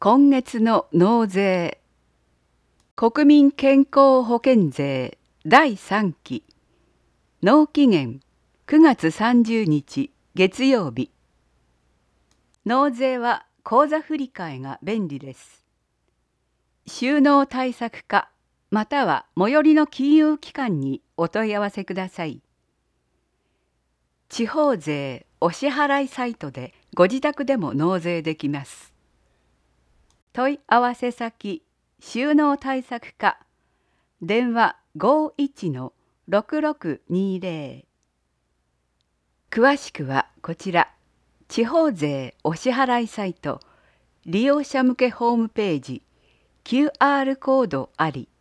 今月の納税、国民健康保険税第3期、納期限9月30日月曜日。納税は口座振替が便利です。収納対策課または最寄りの金融機関にお問い合わせください。地方税お支払いサイトでご自宅でも納税できます。問い合わせ先、収納対策課、電話51-6620。詳しくはこちら、地方税お支払いサイト、利用者向けホームページ、QR コードあり。